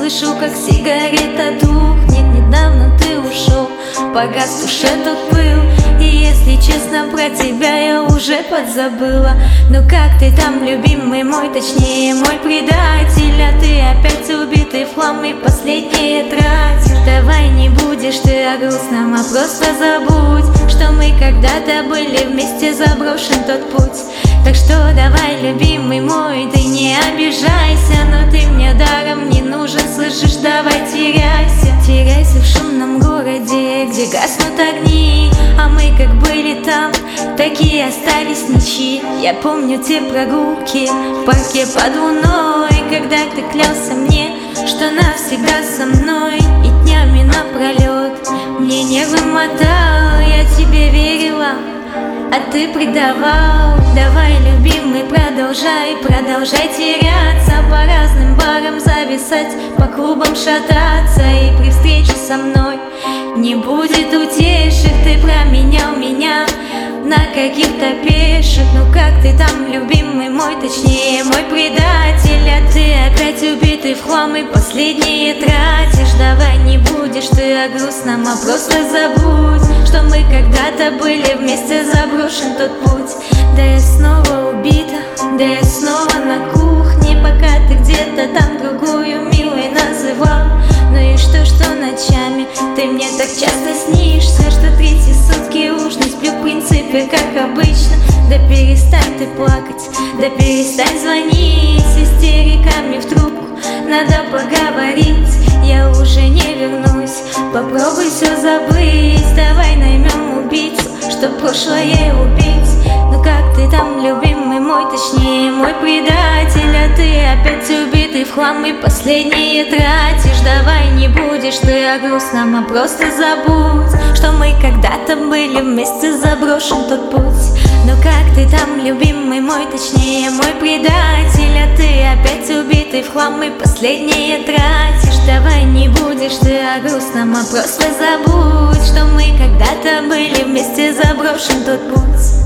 слышу, как сигарета тухнет. Недавно ты ушел, погас в душе тот пыл. И если честно, про тебя я уже подзабыла. Но как ты там, любимый мой, точнее мой предатель? А ты опять убитый в хлам и последние тратишь. Давай не будешь ты о грустном, а просто забудь, что мы когда-то были вместе, заброшен тот путь. Так что давай, любимый мой, ты не обижайся, но ты мне даром не нужен, слышишь, давай теряйся. Теряйся в шумном городе, где гаснут огни, а мы как были там, такие остались ничьи. Я помню те прогулки в парке под луной, когда ты клялся мне, что навсегда со мной. И днями напролет мне нервы мотал, я тебе верила, а ты предавал. Давай, любимый, продолжай теряться, по разным барам зависать, по клубам шататься. И при встрече со мной не будет утешек. Ты променял меня на каких-то пешек. Ну как ты там, любимый мой, точнее мой предатель? А ты опять убитый в хлам и последние тратишь. Давай не будешь ты о грустном, а просто забудь, что мы когда-то были вместе, заброшен тот путь. Да я снова убита, да я снова на кухне, пока ты где-то там другую милой называл. Ну и что ночами ты мне так часто снишься, что третьи сутки уж не сплю в принципе, как обычно. Да перестань ты плакать, да перестань звонить с истериками в трубку, надо поговорить. Я уже не вернусь, попробуй все забыть. Давай наймем убийцу, чтоб прошлое убить. Ну как ты там, любимый мой, точнее мой предатель? А ты опять убитый в хлам и последние тратишь. Давай не будешь ты о грустном, а просто забудь, что мы когда-то были вместе, заброшен тот путь. Ну как ты там, любимый мой, точнее мой предатель? А ты опять убитый в хлам и последние тратишь. Давай не будешь ты о грустном, а просто забудь, что мы когда-то были вместе, заброшен тот путь.